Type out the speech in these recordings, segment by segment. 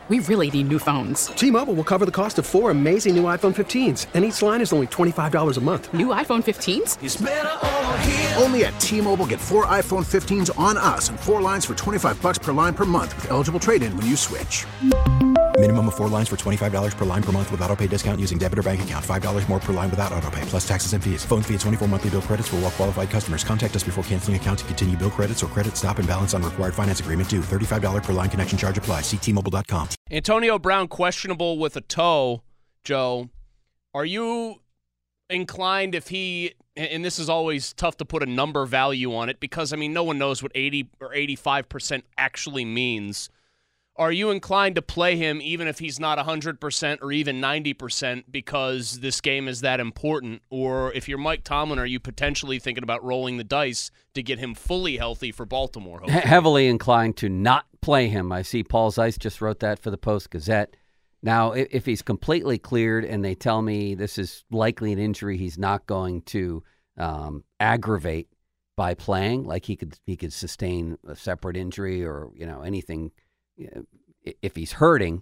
We really need new phones. T-Mobile will cover the cost of 4 amazing new iPhone 15s, and each line is only $25 a month. New iPhone 15s? It's better over here. Only at T-Mobile, get 4 iPhone 15s on us and 4 lines for $25 per line per month with eligible trade-in when you switch. Minimum of 4 lines for $25 per line per month with autopay discount using debit or bank account. $5 more per line without autopay, plus taxes and fees. Phone fee at 24 monthly bill credits for well-qualified customers. Contact us before canceling account to continue bill credits or credit stop and balance on required finance agreement due. $35 per line connection charge applies. See T-Mobile.com. Antonio Brown questionable with a toe. Joe, are you inclined if he, and this is always tough to put a number value on it because, I mean, no one knows what 80 or 85% actually means. Are you inclined to play him even if he's not 100% or even 90% because this game is that important? Or if you're Mike Tomlin, are you potentially thinking about rolling the dice to get him fully healthy for Baltimore? Heavily inclined to not play him. I see Paul Zeiss just wrote that for the Post-Gazette. Now, if he's completely cleared and they tell me this is likely an injury he's not going to aggravate by playing, like he could sustain a separate injury or anything. If he's hurting,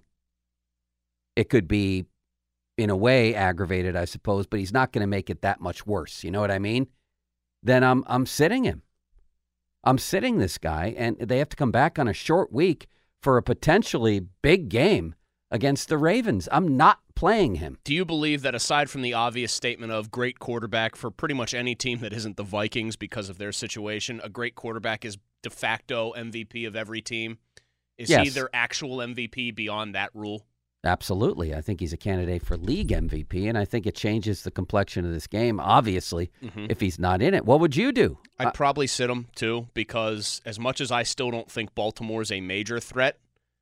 it could be, in a way, aggravated, I suppose, but he's not going to make it that much worse. You know what I mean? Then I'm sitting him. I'm sitting this guy, and they have to come back on a short week for a potentially big game against the Ravens. I'm not playing him. Do you believe that aside from the obvious statement of great quarterback for pretty much any team that isn't the Vikings because of their situation, a great quarterback is de facto MVP of every team? Is he their actual MVP beyond that rule? Absolutely. I think he's a candidate for league MVP, and I think it changes the complexion of this game, obviously, if he's not in it. What would you do? I'd probably sit him, too, because as much as I still don't think Baltimore's a major threat,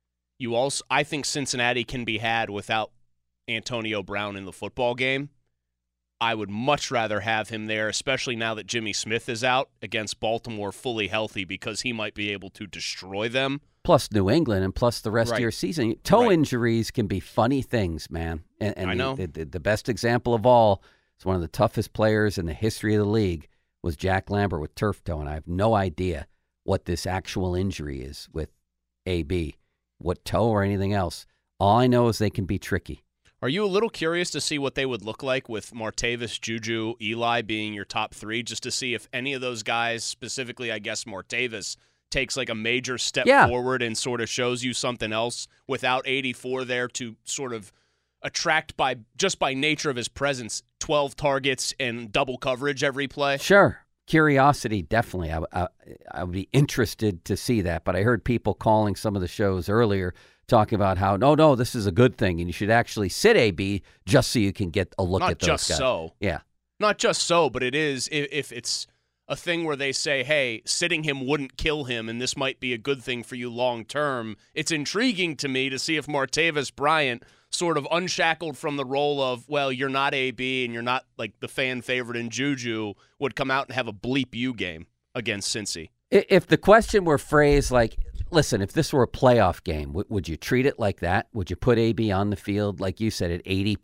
I think Cincinnati can be had without Antonio Brown in the football game. I would much rather have him there, especially now that Jimmy Smith is out, against Baltimore fully healthy because he might be able to destroy them. Plus New England and plus the rest of your season. Toe injuries can be funny things, man. And I know. The best example of all is one of the toughest players in the history of the league was Jack Lambert with turf toe, and I have no idea what this actual injury is with AB, what toe or anything else. All I know is they can be tricky. Are you a little curious to see what they would look like with Martavis, Juju, Eli being your top three, just to see if any of those guys, specifically, I guess, Martavis, takes like a major step forward and sort of shows you something else without 84 there to sort of attract by nature of his presence 12 targets and double coverage every play? Sure. Curiosity, definitely. I would be interested to see that, but I heard people calling some of the shows earlier talking about how, no, this is a good thing, and you should actually sit AB just so you can get a look at those guys. Not just so. Yeah. Not just so, but it is, if it's a thing where they say, hey, sitting him wouldn't kill him, and this might be a good thing for you long term, it's intriguing to me to see if Martavis Bryant, sort of unshackled from the role of, well, you're not AB and you're not like the fan favorite in Juju, would come out and have a bleep you game against Cincy. If the question were phrased like, listen, if this were a playoff game, would you treat it like that? Would you put AB on the field, like you said, at 80%,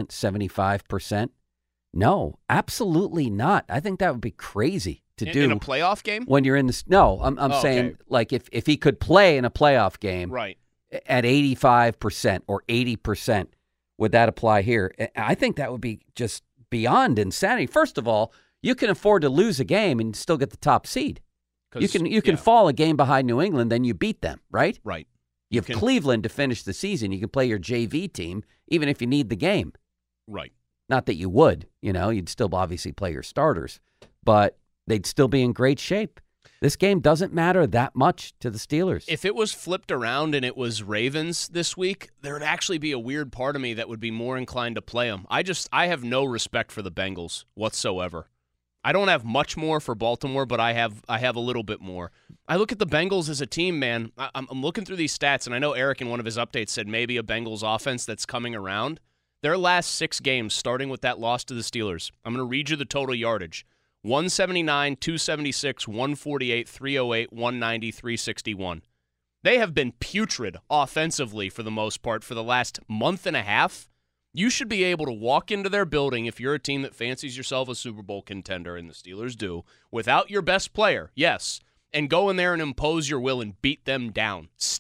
75%? No, absolutely not. I think that would be crazy to do. In a playoff game? When you're in this. No, I'm saying, okay. Like, if he could play in a playoff game right, at 85% or 80%, would that apply here? I think that would be just beyond insanity. First of all, you can afford to lose a game and still get the top seed. You can fall a game behind New England, then you beat them, right? Right. You have Cleveland to finish the season. You can play your JV team, even if you need the game. Right. Not that you would, you'd still obviously play your starters, but they'd still be in great shape. This game doesn't matter that much to the Steelers. If it was flipped around and it was Ravens this week, there would actually be a weird part of me that would be more inclined to play them. I have no respect for the Bengals whatsoever. I don't have much more for Baltimore, but I have a little bit more. I look at the Bengals as a team, man. I'm looking through these stats, and I know Eric in one of his updates said maybe a Bengals offense that's coming around. Their last 6 games, starting with that loss to the Steelers, I'm going to read you the total yardage. 179, 276, 148, 308, 190, 361. They have been putrid offensively for the most part for the last month and a half. You should be able to walk into their building if you're a team that fancies yourself a Super Bowl contender, and the Steelers do, without your best player, yes, and go in there and impose your will and beat them down. Still,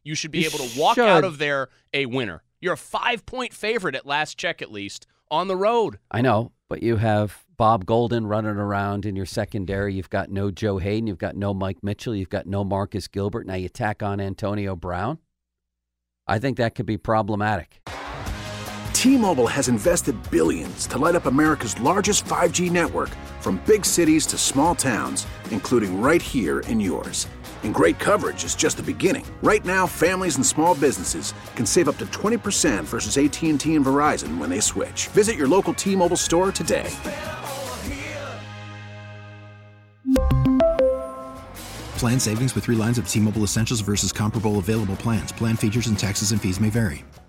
You should be able to walk out of there a winner. You're a 5-point favorite at last check, at least, on the road. I know, but you have Bob Golden running around in your secondary. You've got no Joe Hayden. You've got no Mike Mitchell. You've got no Marcus Gilbert. Now you tack on Antonio Brown. I think that could be problematic. T-Mobile has invested billions to light up America's largest 5G network, from big cities to small towns, including right here in yours. And great coverage is just the beginning. Right now, families and small businesses can save up to 20% versus AT&T and Verizon when they switch. Visit your local T-Mobile store today. Plan savings with 3 lines of T-Mobile Essentials versus comparable available plans. Plan features and taxes and fees may vary.